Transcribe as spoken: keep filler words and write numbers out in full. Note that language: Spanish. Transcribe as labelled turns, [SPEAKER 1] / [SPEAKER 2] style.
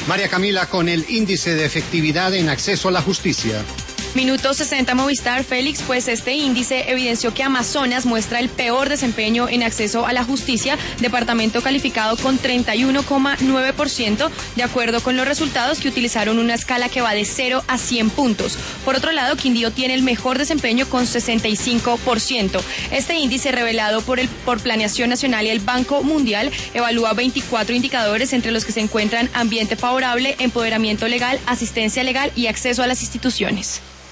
[SPEAKER 1] María Camila, con el índice de efectividad en acceso a la justicia.
[SPEAKER 2] Minuto sesenta Movistar, Félix, pues este índice evidenció que Amazonas muestra el peor desempeño en acceso a la justicia, departamento calificado con treinta y uno coma nueve por ciento, de acuerdo con los resultados que utilizaron una escala que va de cero a cien puntos. Por otro lado, Quindío tiene el mejor desempeño con sesenta y cinco por ciento. Este índice, revelado por, el, por Planeación Nacional y el Banco Mundial, evalúa veinticuatro indicadores, entre los que se encuentran ambiente favorable, empoderamiento legal, asistencia legal y acceso a las instituciones.